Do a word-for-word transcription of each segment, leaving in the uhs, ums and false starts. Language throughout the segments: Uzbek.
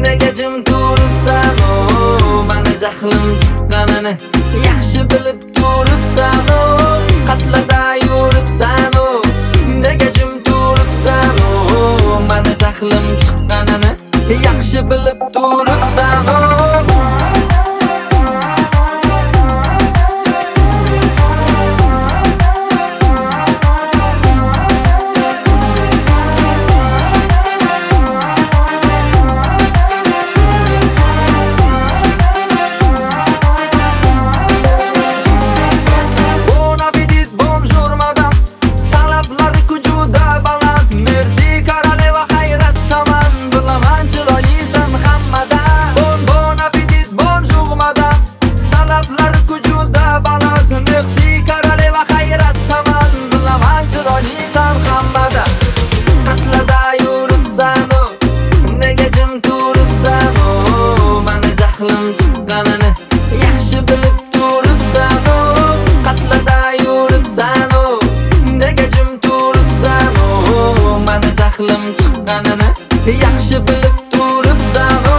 Nega jim turibsan o, mani jahlim chiqqanini yaxshi bilib turibsan o, qatlada yuribsan o. Nega jim turibsan o, mani jahlim chiqqanini yaxshi bilib turibsan o. Chiqqanini yaxshi bilib turibsan o, qatlada yuribsan o. Nega jim turibsan o, mani jahlim chiqqanini yaxshi bilib turibsan o.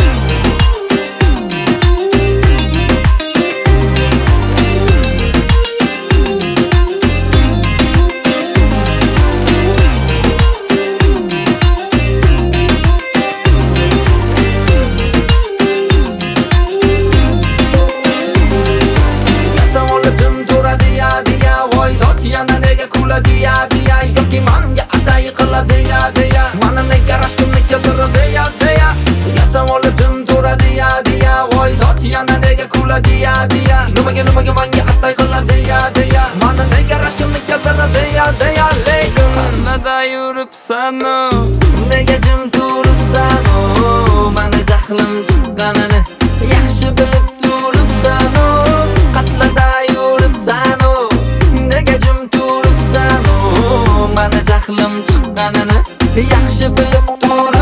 Yana nega kuladi ya deya, yoki manga aday qiladi ya deya, mana nega rashtimni keltiradi ya deya. Yasam olib jim turadi ya deya, voy dod yana nega kuladi ya deya, nimaga nimaga manga aday qiladi ya deya, mana nega rashtimni keltiradi ya deya. Lekin qatlada yuribsan o, nega jim turibsan o, mani jahlim chiqqanini yaxshi bilib turibsan o, qatlada yuribsan o. Nega jim turibsan o, mani jahlim chiqqanini yaxshi bilib turibsan.